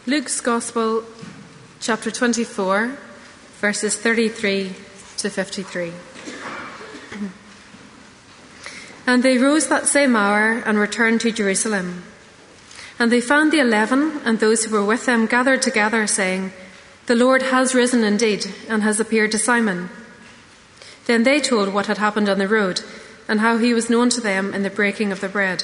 Luke's Gospel, chapter 24, verses 33 to 53. And they rose that same hour and returned to Jerusalem. And they found the 11 and those who were with them gathered together, saying, "The Lord has risen indeed, and has appeared to Simon." Then they told what had happened on the road, and how he was known to them in the breaking of the bread.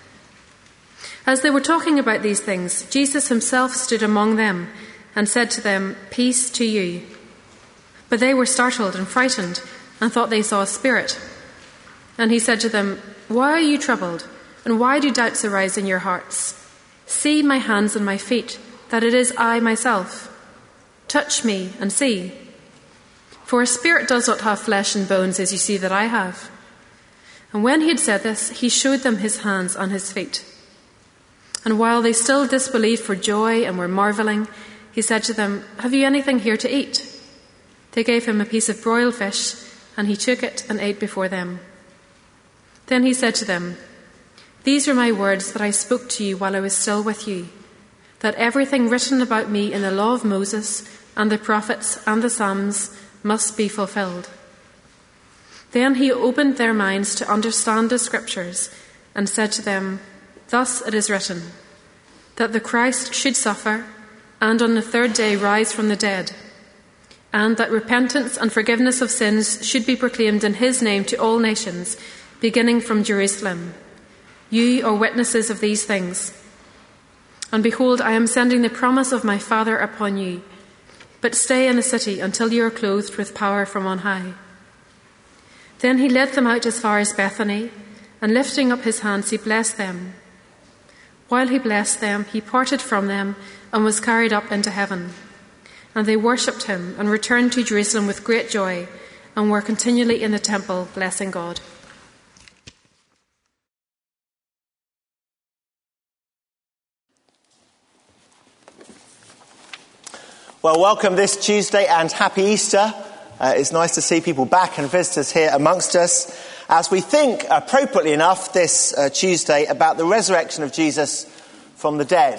As they were talking about these things, Jesus himself stood among them and said to them, "Peace to you." But they were startled and frightened and thought they saw a spirit. And he said to them, "Why are you troubled? And why do doubts arise in your hearts? See my hands and my feet, that it is I myself. Touch me and see. For a spirit does not have flesh and bones as you see that I have." And when he had said this, he showed them his hands and his feet. And while they still disbelieved for joy and were marveling, he said to them, "Have you anything here to eat?" They gave him a piece of broiled fish, and he took it and ate before them. Then he said to them, "These are my words that I spoke to you while I was still with you, that everything written about me in the law of Moses and the prophets and the Psalms must be fulfilled." Then he opened their minds to understand the scriptures and said to them, "Thus it is written, that the Christ should suffer and on the third day rise from the dead, and that repentance and forgiveness of sins should be proclaimed in his name to all nations, beginning from Jerusalem. You are witnesses of these things. And behold, I am sending the promise of my Father upon you, but stay in the city until you are clothed with power from on high." Then he led them out as far as Bethany, and lifting up his hands, he blessed them. While he blessed them, he parted from them and was carried up into heaven. And they worshipped him and returned to Jerusalem with great joy, and were continually in the temple blessing God. Well, welcome this Tuesday and happy Easter. It's nice to see people back and visitors here amongst us as we think, appropriately enough, this Tuesday about the resurrection of Jesus from the dead.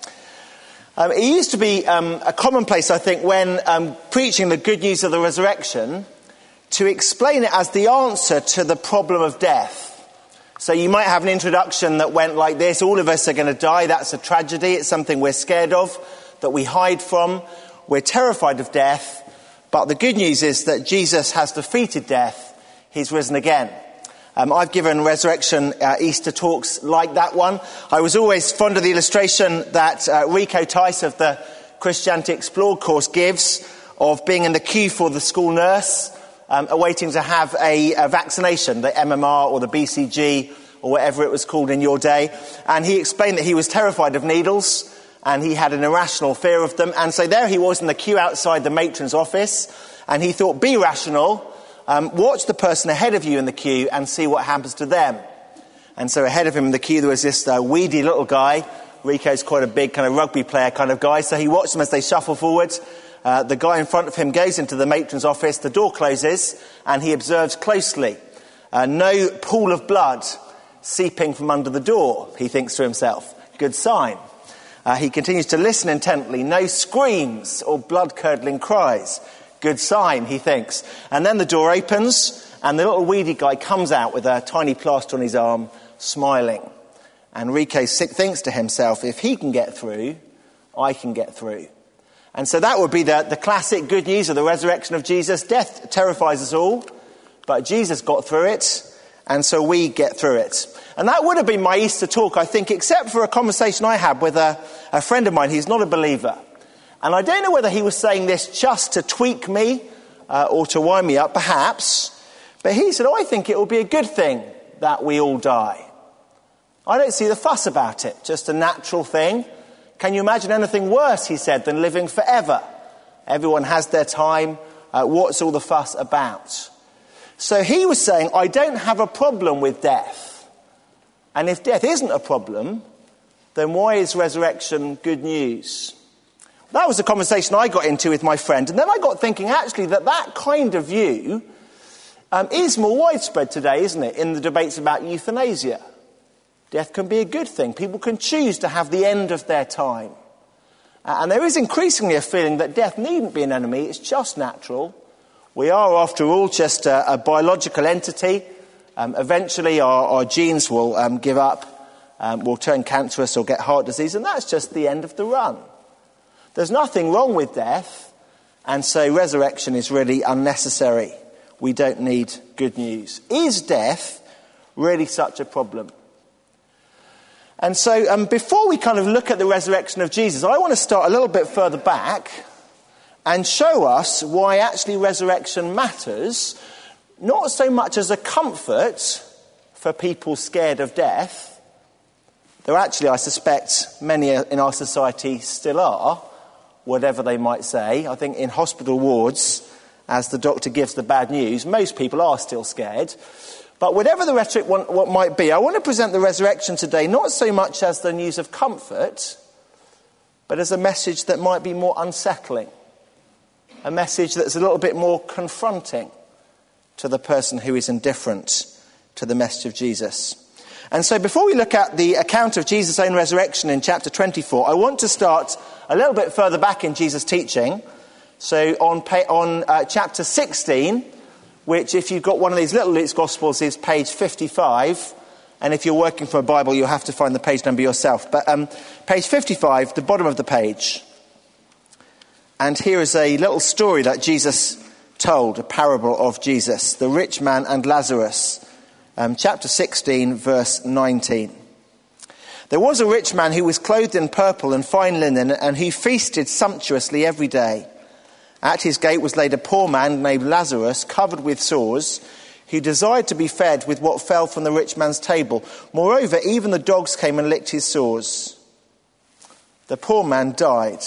It used to be a commonplace, I think, when preaching the good news of the resurrection, to explain it as the answer to the problem of death. So you might have an introduction that went like this: all of us are going to die, that's a tragedy, it's something we're scared of, that we hide from, we're terrified of death, but the good news is that Jesus has defeated death, he's risen again. I've given resurrection Easter talks like that one. I was always fond of the illustration that Rico Tice of the Christianity Explored course gives of being in the queue for the school nurse, awaiting to have a vaccination, the MMR or the BCG or whatever it was called in your day. And he explained that he was terrified of needles and he had an irrational fear of them. And so there he was in the queue outside the matron's office, and he thought, be rational. Watch the person ahead of you in the queue and see what happens to them. And so ahead of him in the queue there was this weedy little guy. Rico's quite a big kind of rugby player kind of guy, so he watched them as they shuffle forward. The guy in front of him goes into the matron's office, the door closes, and he observes closely. No pool of blood seeping from under the door, he thinks to himself. Good sign. He continues to listen intently. No screams or blood-curdling cries. Good sign, he thinks. And then the door opens, and the little weedy guy comes out with a tiny plaster on his arm, smiling. And Rico thinks to himself, if he can get through, I can get through. And so that would be the classic good news of the resurrection of Jesus. Death terrifies us all, but Jesus got through it, and so we get through it. And that would have been my Easter talk, I think, except for a conversation I had with a friend of mine who's not a believer. And I don't know whether he was saying this just to tweak me or to wind me up, perhaps. But he said, I think it will be a good thing that we all die. I don't see the fuss about it, just a natural thing. Can you imagine anything worse, he said, than living forever? Everyone has their time. What's all the fuss about? So he was saying, I don't have a problem with death. And if death isn't a problem, then why is resurrection good news? That was the conversation I got into with my friend. And then I got thinking, actually, that kind of view is more widespread today, isn't it, in the debates about euthanasia. Death can be a good thing. People can choose to have the end of their time. And there is increasingly a feeling that death needn't be an enemy, it's just natural. We are, after all, just a biological entity. Eventually our genes will give up, will turn cancerous or get heart disease, and that's just the end of the run. There's nothing wrong with death, and so resurrection is really unnecessary. We don't need good news. Is death really such a problem? And so before we kind of look at the resurrection of Jesus, I want to start a little bit further back and show us why actually resurrection matters, not so much as a comfort for people scared of death, though actually I suspect many in our society still are, whatever they might say. I think in hospital wards, as the doctor gives the bad news, most people are still scared. But whatever the rhetoric what might be, I want to present the resurrection today not so much as the news of comfort, but as a message that might be more unsettling, a message that's a little bit more confronting to the person who is indifferent to the message of Jesus. And so before we look at the account of Jesus' own resurrection in chapter 24, I want to start a little bit further back in Jesus' teaching. So on chapter 16, which if you've got one of these little Luke's Gospels is page 55, and if you're working from a Bible you'll have to find the page number yourself. But page 55, the bottom of the page. And here is a little story that Jesus told, a parable of Jesus, the rich man and Lazarus. Chapter 16, verse 19. There was a rich man who was clothed in purple and fine linen, and who feasted sumptuously every day. At his gate was laid a poor man named Lazarus, covered with sores, who desired to be fed with what fell from the rich man's table. Moreover, even the dogs came and licked his sores. The poor man died.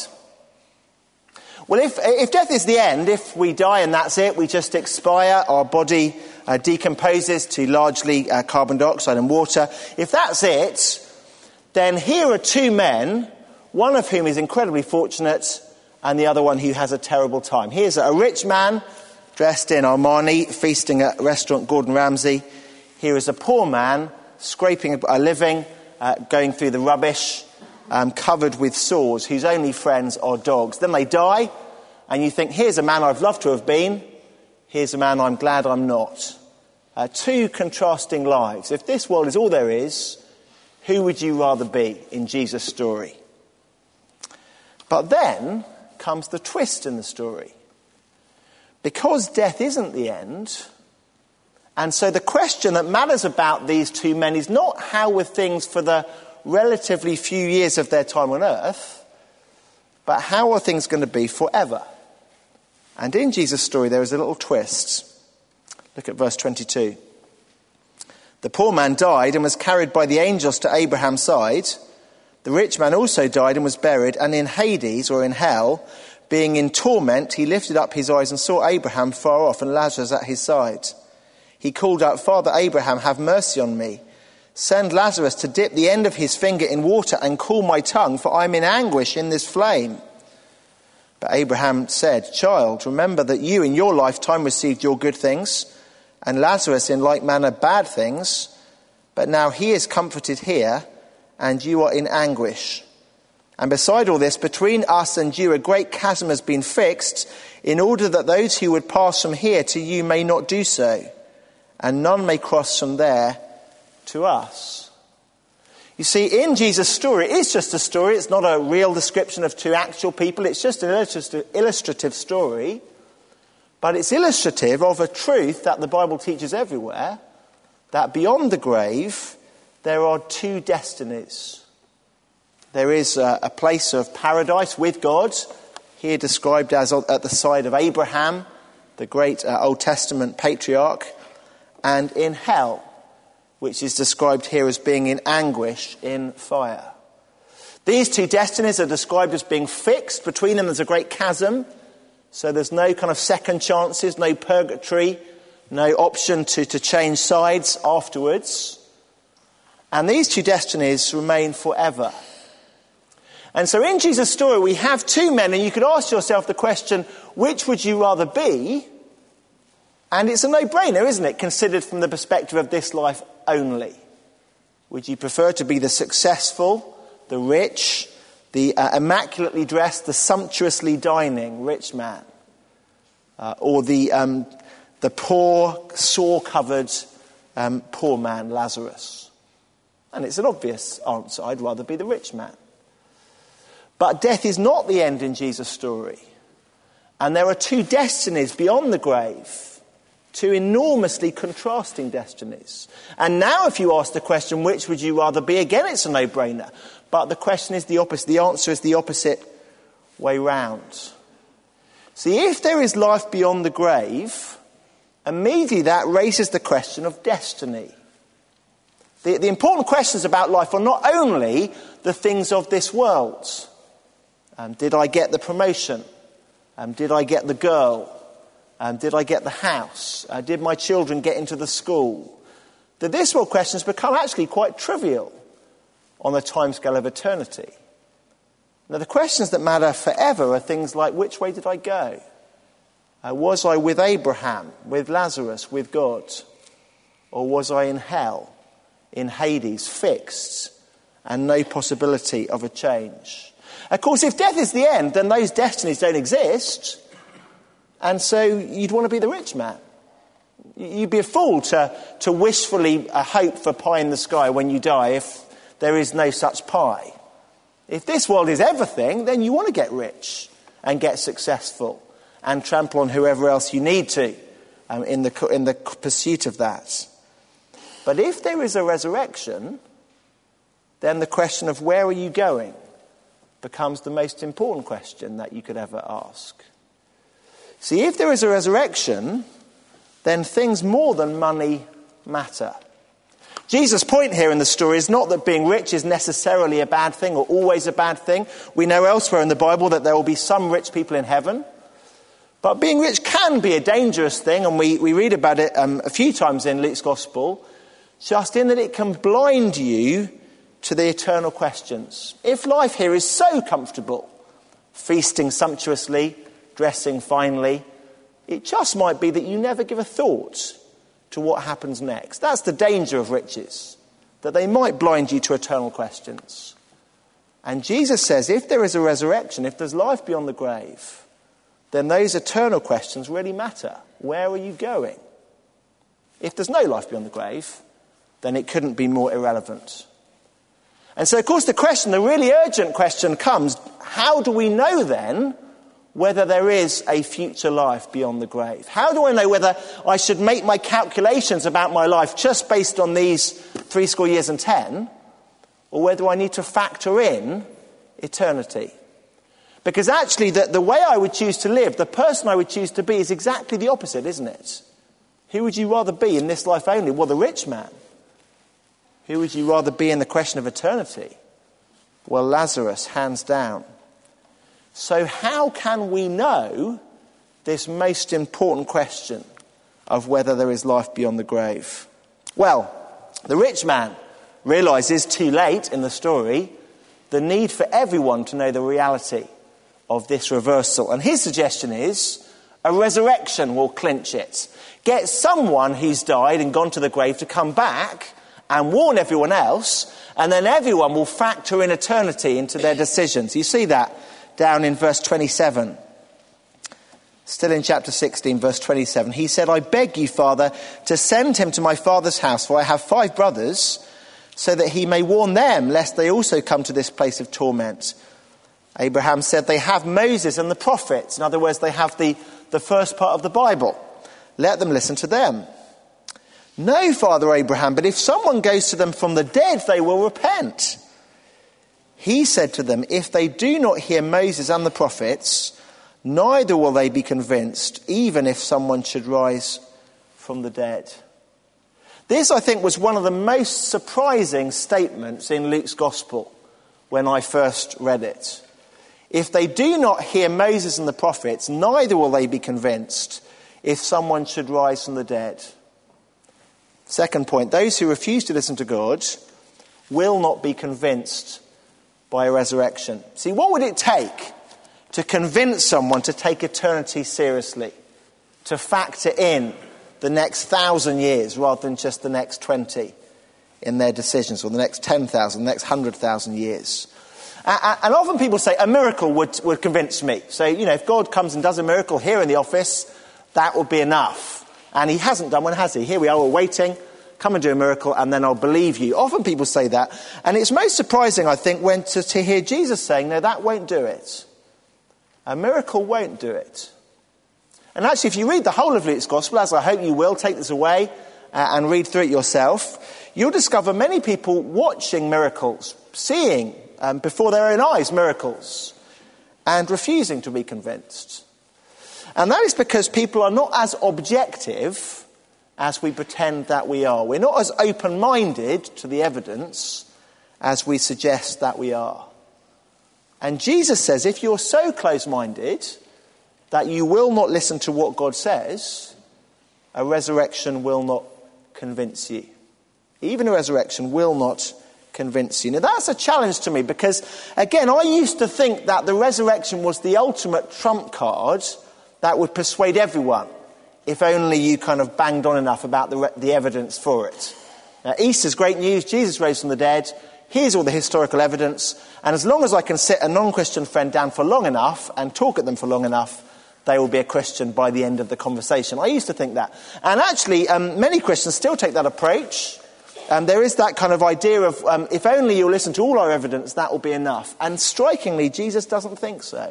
Well, if death is the end, if we die and that's it, we just expire, our body decomposes to largely carbon dioxide and water. If that's it, then here are two men, one of whom is incredibly fortunate and the other one who has a terrible time. Here's a rich man dressed in Armani, feasting at restaurant Gordon Ramsay. Here is a poor man scraping a living, going through the rubbish, covered with sores, whose only friends are dogs. Then they die, and you think, here's a man I've loved to have been, here's a man I'm glad I'm not. Two contrasting lives. If this world is all there is, who would you rather be in Jesus' story? But then comes the twist in the story. Because death isn't the end, and so the question that matters about these two men is not how were things for the relatively few years of their time on earth, but how are things going to be forever? And in Jesus' story there is a little twist. Look at verse 22. The poor man died and was carried by the angels to Abraham's side. The rich man also died and was buried, and in Hades, or in hell, being in torment, he lifted up his eyes and saw Abraham far off and Lazarus at his side. He called out, Father Abraham, have mercy on me. Send Lazarus to dip the end of his finger in water and cool my tongue, for I am in anguish in this flame. But Abraham said, Child, remember that you in your lifetime received your good things, and Lazarus in like manner bad things, but now he is comforted here, and you are in anguish. And beside all this, between us and you a great chasm has been fixed, in order that those who would pass from here to you may not do so, and none may cross from there to us. You see, in Jesus' story, it's just a story. It's not a real description of two actual people. It's just an illustrative story. But it's illustrative of a truth that the Bible teaches everywhere, that beyond the grave, there are two destinies. There is a place of paradise with God, here described as at the side of Abraham, the great Old Testament patriarch, and in hell, which is described here as being in anguish in fire. These two destinies are described as being fixed. Between them there's a great chasm, so there's no kind of second chances, no purgatory, no option to change sides afterwards. And these two destinies remain forever. And so in Jesus' story we have two men, and you could ask yourself the question, which would you rather be? And it's a no-brainer, isn't it, considered from the perspective of this life only? Would you prefer to be the successful, the rich, the immaculately dressed, the sumptuously dining rich man, or the poor, sore-covered poor man, Lazarus? And it's an obvious answer. I'd rather be the rich man. But death is not the end in Jesus' story. And there are two destinies beyond the grave, two enormously contrasting destinies. And now if you ask the question, which would you rather be? Again, it's a no-brainer. But the question is the opposite. The answer is the opposite way round. See, if there is life beyond the grave, immediately that raises the question of destiny. The important questions about life are not only the things of this world. Did I get the promotion? Did I get the girl? Did I get the house? Did my children get into the school? The this world questions become actually quite trivial on the timescale of eternity. Now, the questions that matter forever are things like, which way did I go? Was I with Abraham, with Lazarus, with God? Or was I in hell, in Hades, fixed, and no possibility of a change? Of course, if death is the end, then those destinies don't exist. And so you'd want to be the rich man. You'd be a fool to wishfully hope for pie in the sky when you die if there is no such pie. If this world is everything, then you want to get rich and get successful and trample on whoever else you need to in the pursuit of that. But if there is a resurrection, then the question of where are you going becomes the most important question that you could ever ask. See, if there is a resurrection, then things more than money matter. Jesus' point here in the story is not that being rich is necessarily a bad thing or always a bad thing. We know elsewhere in the Bible that there will be some rich people in heaven. But being rich can be a dangerous thing, and we read about it a few times in Luke's Gospel, just in that it can blind you to the eternal questions. If life here is so comfortable, feasting sumptuously, dressing finely, it just might be that you never give a thought to what happens next. That's the danger of riches, that they might blind you to eternal questions. And Jesus says if there is a resurrection, if there's life beyond the grave, then those eternal questions really matter. Where are you going? If there's no life beyond the grave, then it couldn't be more irrelevant. And so, of course, the really urgent question comes, how do we know then whether there is a future life beyond the grave? How do I know whether I should make my calculations about my life just based on these 70 years and 10, or whether I need to factor in eternity? Because actually the way I would choose to live, the person I would choose to be is exactly the opposite, isn't it? Who would you rather be in this life only? Well, the rich man. Who would you rather be in the question of eternity? Well, Lazarus, hands down. So how can we know this most important question of whether there is life beyond the grave? Well, the rich man realizes too late in the story the need for everyone to know the reality of this reversal. And his suggestion is a resurrection will clinch it. Get someone who's died and gone to the grave to come back and warn everyone else, and then everyone will factor in eternity into their decisions. You see that down in verse 27. Still in chapter 16, verse 27. He said, I beg you, Father, to send him to my father's house, for I have 5 brothers, so that he may warn them, lest they also come to this place of torment. Abraham said, they have Moses and the prophets. In other words, they have the first part of the Bible. Let them listen to them. No, Father Abraham, but if someone goes to them from the dead, they will repent. He said to them, if they do not hear Moses and the prophets, neither will they be convinced, even if someone should rise from the dead. This, I think, was one of the most surprising statements in Luke's Gospel when I first read it. If they do not hear Moses and the prophets, neither will they be convinced if someone should rise from the dead. Second point, those who refuse to listen to God will not be convinced by a resurrection. See, what would it take to convince someone to take eternity seriously, to factor in the next 1,000 years rather than just the next 20 in their decisions, or the next 10,000, the next 100,000 years? And often people say a miracle would convince me. So, if God comes and does a miracle here in the office, that would be enough. And he hasn't done one, has he? Here we are, we're waiting. Come and do a miracle and then I'll believe you. Often people say that. And it's most surprising, I think, when to hear Jesus saying, no, that won't do it. A miracle won't do it. And actually, if you read the whole of Luke's Gospel, as I hope you will, take this away and read through it yourself, you'll discover many people watching miracles, seeing before their own eyes miracles, and refusing to be convinced. And that is because people are not as objective as we pretend that we are. We're not as open-minded to the evidence as we suggest that we are. And Jesus says, if you're so close-minded that you will not listen to what God says, a resurrection will not convince you. Even a resurrection will not convince you. Now that's a challenge to me because, again, I used to think that the resurrection was the ultimate trump card that would persuade everyone, if only you kind of banged on enough about the evidence for it. Now, Easter's great news. Jesus rose from the dead. Here's all the historical evidence. And as long as I can sit a non-Christian friend down for long enough and talk at them for long enough, they will be a Christian by the end of the conversation. I used to think that. And actually, many Christians still take that approach. There is that kind of idea of, if only you'll listen to all our evidence, that will be enough. And strikingly, Jesus doesn't think so.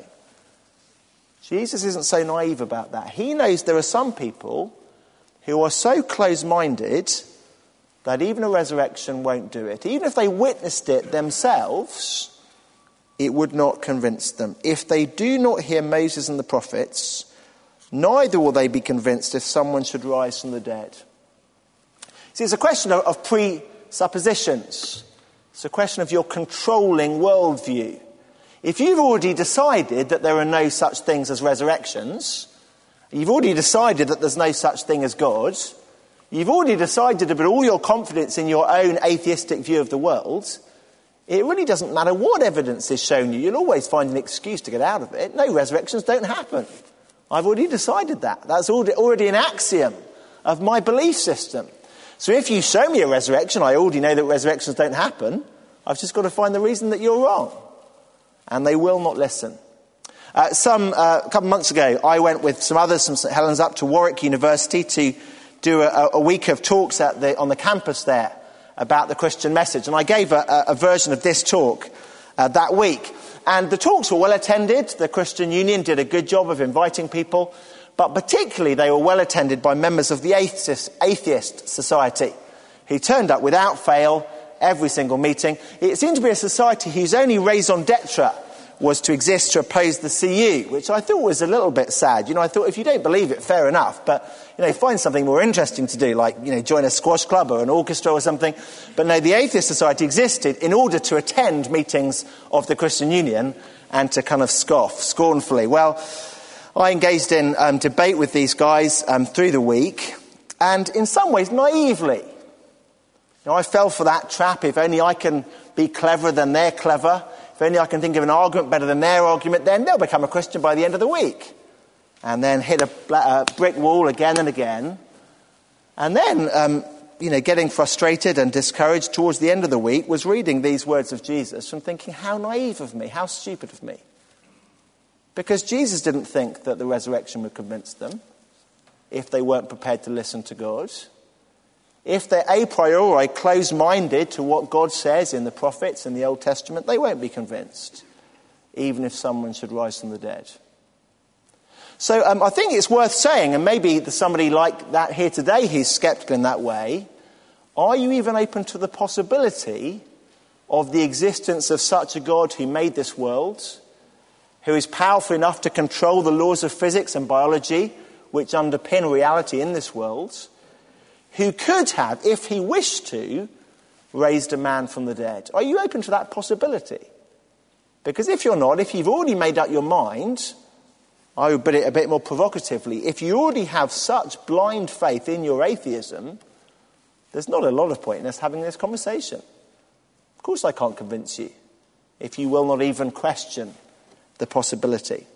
Jesus isn't so naive about that. He knows there are some people who are so close-minded that even a resurrection won't do it. Even if they witnessed it themselves, it would not convince them. If they do not hear Moses and the prophets, neither will they be convinced if someone should rise from the dead. See, it's a question of presuppositions. It's a question of your controlling worldview. If you've already decided that there are no such things as resurrections, you've already decided that there's no such thing as God, you've already decided to put all your confidence in your own atheistic view of the world, it really doesn't matter what evidence is shown you. You'll always find an excuse to get out of it. No, resurrections don't happen. I've already decided that. That's already an axiom of my belief system. So if you show me a resurrection, I already know that resurrections don't happen. I've just got to find the reason that you're wrong. And they will not listen. A couple of months ago, I went with some others from St Helens up to Warwick University to do a week of talks on the campus there about the Christian message. And I gave a version of this talk that week. And the talks were well attended. The Christian Union did a good job of inviting people. But particularly they were well attended by members of the Atheist Society, who turned up without fail every single meeting. It seemed to be a society whose only raison d'etre was to exist to oppose the CU, which I thought was a little bit sad. I thought if you don't believe it, fair enough, but, find something more interesting to do, like, join a squash club or an orchestra or something. But no, the Atheist Society existed in order to attend meetings of the Christian Union and to kind of scoff scornfully. Well, I engaged in debate with these guys through the week, and in some ways naively. I fell for that trap. If only I can be cleverer than they're clever, if only I can think of an argument better than their argument, then they'll become a Christian by the end of the week. And then hit a brick wall again and again. And then, getting frustrated and discouraged towards the end of the week was reading these words of Jesus and thinking, how naive of me, how stupid of me. Because Jesus didn't think that the resurrection would convince them if they weren't prepared to listen to God. If they're a priori closed-minded to what God says in the prophets in the Old Testament, they won't be convinced, even if someone should rise from the dead. So I think it's worth saying, and maybe there's somebody like that here today who's sceptical in that way, are you even open to the possibility of the existence of such a God who made this world, who is powerful enough to control the laws of physics and biology, which underpin reality in this world, who could have, if he wished to, raised a man from the dead? Are you open to that possibility? Because if you're not, if you've already made up your mind, I would put it a bit more provocatively, if you already have such blind faith in your atheism, there's not a lot of point in us having this conversation. Of course I can't convince you, if you will not even question the possibility.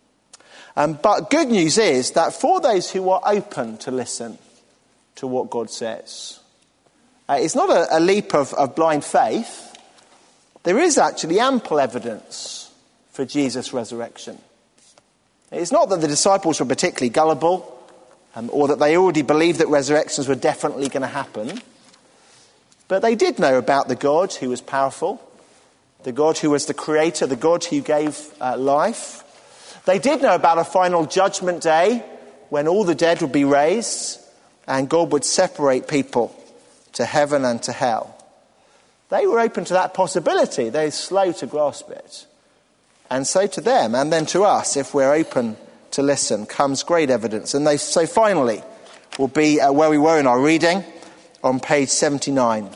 But good news is that for those who are open to listen to what God says, it's not a leap of blind faith. there is actually ample evidence for Jesus' resurrection. It's not that the disciples were particularly gullible, or that they already believed that resurrections were definitely going to happen. But they did know about the God who was powerful, the God who was the creator, the God who gave life. They did know about a final judgment day when all the dead would be raised and God would separate people to heaven and to hell. They were open to that possibility. They're slow to grasp it. And so to them, and then to us, if we're open to listen, comes great evidence. And so finally, will be where we were in our reading, on page 79.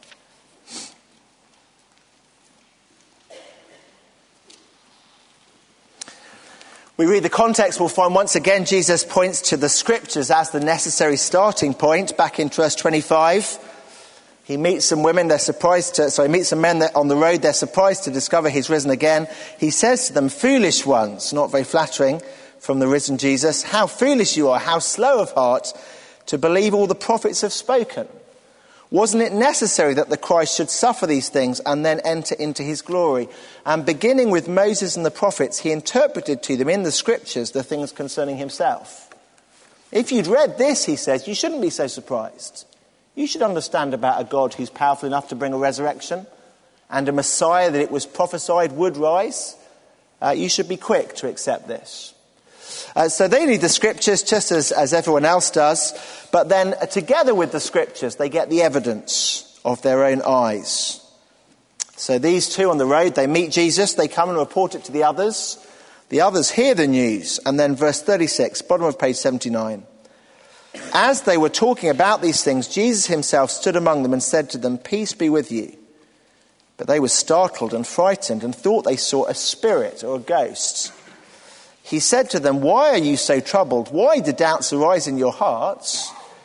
We read the context, we'll find once again Jesus points to the scriptures as the necessary starting point. Back in verse 25, he meets some women, meets some men on the road, they're surprised to discover he's risen again. He says to them, "Foolish ones," not very flattering from the risen Jesus, "how foolish you are, how slow of heart to believe all the prophets have spoken. Wasn't it necessary that the Christ should suffer these things and then enter into his glory? And beginning with Moses and the prophets, he interpreted to them in the scriptures the things concerning himself." If you'd read this, he says, you shouldn't be so surprised. You should understand about a God who's powerful enough to bring a resurrection and a Messiah that it was prophesied would rise. You should be quick to accept this. So they read the scriptures just as everyone else does, but then together with the scriptures they get the evidence of their own eyes. So these two on the road, they meet Jesus, they come and report it to the others. The others hear the news, and then verse 36, bottom of page 79. As they were talking about these things, Jesus himself stood among them and said to them, "Peace be with you." But they were startled and frightened and thought they saw a spirit or a ghost. He said to them, "Why are you so troubled? Why do doubts arise in your hearts?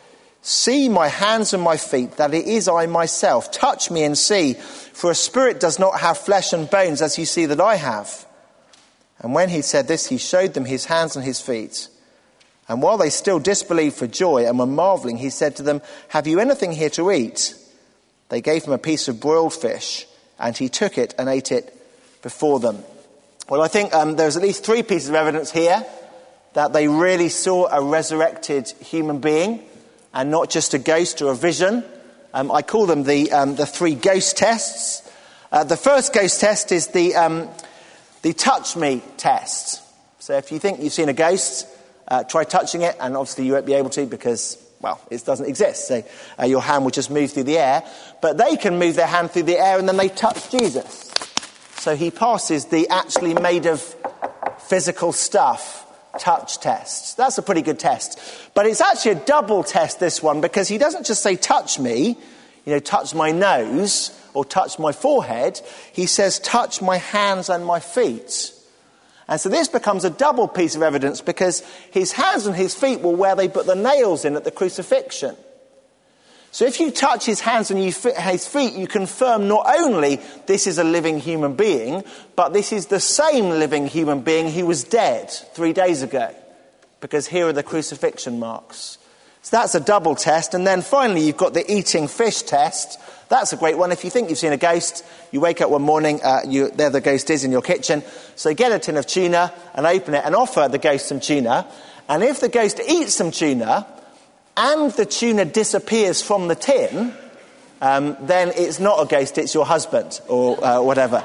See my hands and my feet, that it is I myself. Touch me and see, for a spirit does not have flesh and bones as you see that I have." And when he said this, he showed them his hands and his feet. And while they still disbelieved for joy and were marveling, he said to them, "Have you anything here to eat?" They gave him a piece of broiled fish, and he took it and ate it before them. Well, I think there's at least three pieces of evidence here that they really saw a resurrected human being and not just a ghost or a vision. I call them the three ghost tests. The first ghost test is the touch me test. So if you think you've seen a ghost, try touching it, and obviously you won't be able to because, well, it doesn't exist. So your hand will just move through the air. But they can move their hand through the air and then they touch Jesus. So he passes the actually made of physical stuff touch test. That's a pretty good test. But it's actually a double test, this one, because he doesn't just say touch me, touch my nose or touch my forehead. He says touch my hands and my feet. And so this becomes a double piece of evidence because his hands and his feet were where they put the nails in at the crucifixion. So if you touch his hands and his feet, you confirm not only this is a living human being, but this is the same living human being who was dead 3 days ago, because here are the crucifixion marks. So that's a double test. And then finally, you've got the eating fish test. That's a great one. If you think you've seen a ghost, you wake up one morning, there the ghost is in your kitchen. So get a tin of tuna and open it and offer the ghost some tuna. And if the ghost eats some tuna, and the tuna disappears from the tin, then it's not a ghost, it's your husband, or whatever.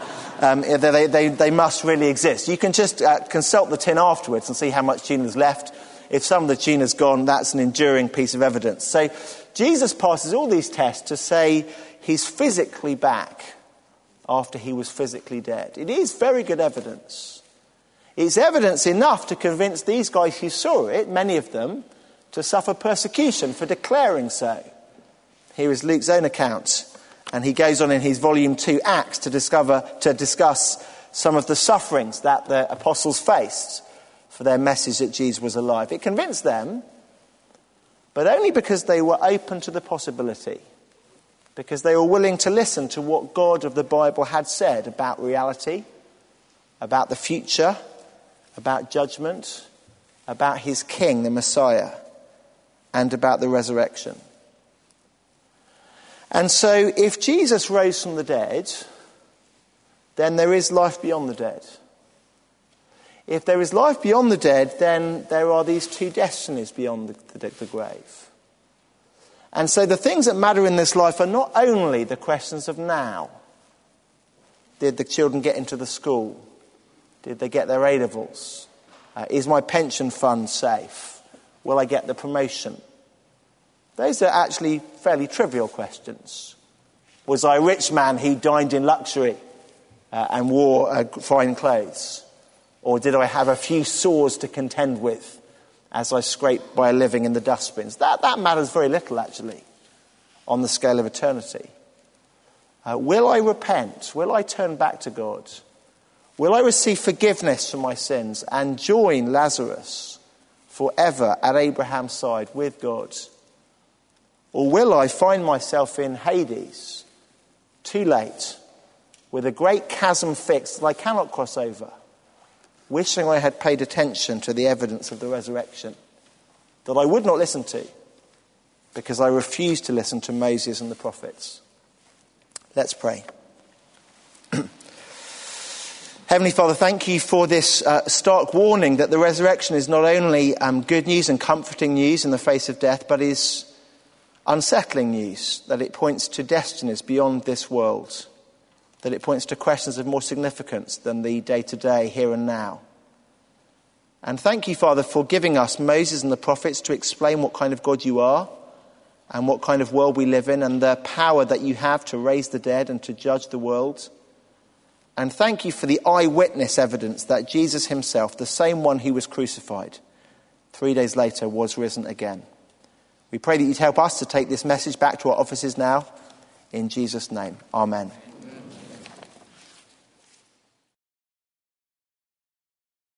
They must really exist. You can just consult the tin afterwards and see how much tuna's left. If some of the tuna's gone, that's an enduring piece of evidence. So Jesus passes all these tests to say he's physically back after he was physically dead. It is very good evidence. It's evidence enough to convince these guys who saw it, many of them, to suffer persecution for declaring so. Here is Luke's own account, and he goes on in his volume 2, Acts, to discuss some of the sufferings that the apostles faced for their message that Jesus was alive. It convinced them, but only because they were open to the possibility, because they were willing to listen to what God of the Bible had said about reality, about the future, about judgment, about his king, the Messiah, and about the resurrection. And so if Jesus rose from the dead, then there is life beyond the dead. If there is life beyond the dead, then there are these two destinies beyond the grave. And so the things that matter in this life are not only the questions of now. Did the children get into the school? Did they get their A-levels? Is my pension fund safe? Will I get the promotion? Those are actually fairly trivial questions. Was I a rich man who dined in luxury and wore fine clothes? Or did I have a few sores to contend with as I scraped by a living in the dustbins? That matters very little, actually, on the scale of eternity. Will I repent? Will I turn back to God? Will I receive forgiveness for my sins and join Lazarus forever at Abraham's side with God? Or will I find myself in Hades, too late, with a great chasm fixed that I cannot cross over, wishing I had paid attention to the evidence of the resurrection that I would not listen to because I refused to listen to Moses and the prophets? Let's pray. Heavenly Father, thank you for this stark warning that the resurrection is not only good news and comforting news in the face of death, but is unsettling news, that it points to destinies beyond this world, that it points to questions of more significance than the day-to-day, here and now. And thank you, Father, for giving us Moses and the prophets to explain what kind of God you are and what kind of world we live in and the power that you have to raise the dead and to judge the world. And thank you for the eyewitness evidence that Jesus himself, the same one who was crucified, 3 days later was risen again. We pray that you'd help us to take this message back to our offices now. In Jesus' name, amen.